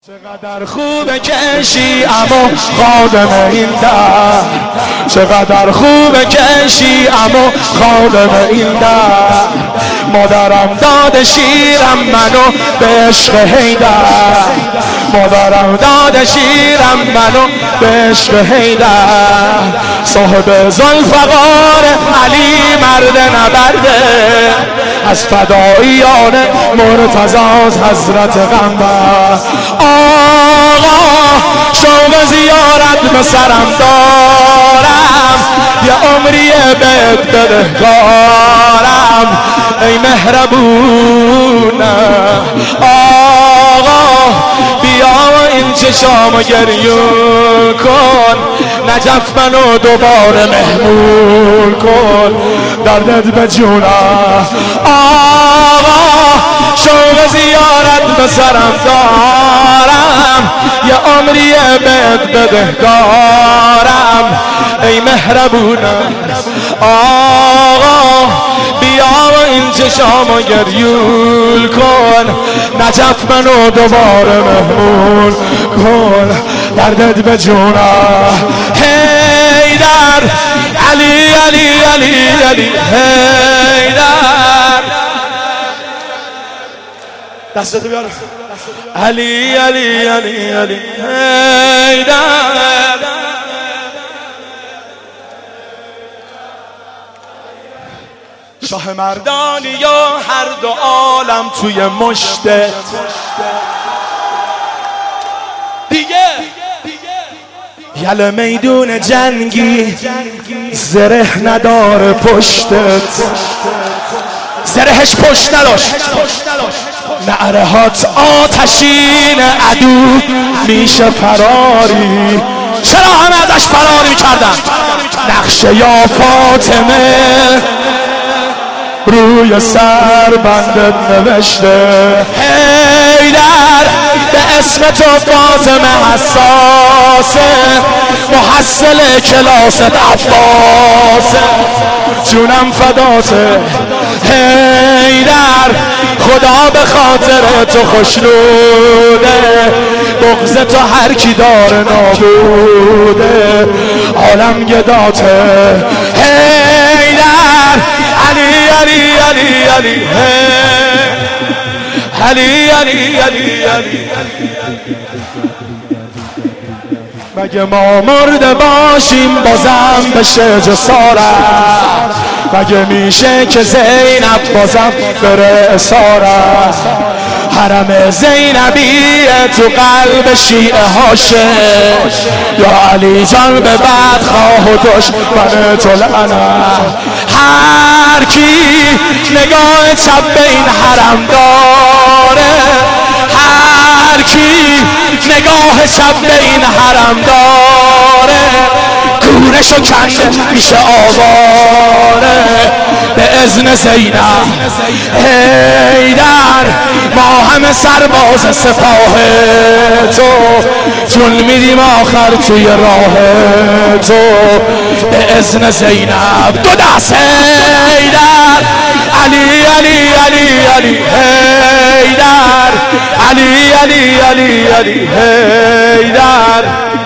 چقدر خوبه که شیعم خادم این در، چقدر خوبه که شیعم خادم این در. مادرم داد شیرم منو به عشق حیدر، مادرم داد شیرم منو به عشق حیدر. صاحب ذوالفقار علی مرد نبرده، از فداییان مرتضی از حضرت غمبر. آقا شوق زیارت به سرم دارم، یه عمری بهت بدهکارم ای مهربونم. آقا بیا این چشامو گریون کن، نجف منو دوباره مهمون کن، دردت به جونم. آقا شوق زیارت به سرم دارم، یه عمری بهت بدهکارم ای مهربونم. آقا بیا این چشامو گریون کن، نجف منو دوباره مهمون کن، دردت به جونم. حیدر علی علی علی علی حیدر، دستتو بیار. علی علی علی علی حیدر، شاه مردانی یا هر دو عالم توی مشته دیگه. یل میدون جنگی زره نداره پشتت، زرهش پشت نداشت. نعره هات آتشین عدو میشه فراری، چرا همه ازش فراری میکردن؟ نقشه یا فاطمه روی سر بندت نوشته. حیدر به اسم تو فاطمه حساسه، محصل کلاست عباسه، جونم فداته. حیدر خدا به خاطر تو خوشنوده، بغض تو هر کی داره نابوده، عالم گداته. حیدر علی علی علی علی علی علی علی علی. مگه ما مرده باشیم بازم بشه جسارت؟ مگه میشه که زینب بازم بره اسارت؟ حرم زینبیه تو قلب شیعه هاشه، یا علی جان به بدخواه و دشمن تو لعنت. هر کی نگاه چپ به این حرم داره، هر کی نگاه چپ به این حرم داره، گورشو کنده میشه آواره به اذن زینب. حیدر ما همه سرباز سپاه تو، چون میریم آخر توی راه تو به اذن زینب. دو دست حیدر علی علی علی علی حیدر، علی علی علی علی حیدر.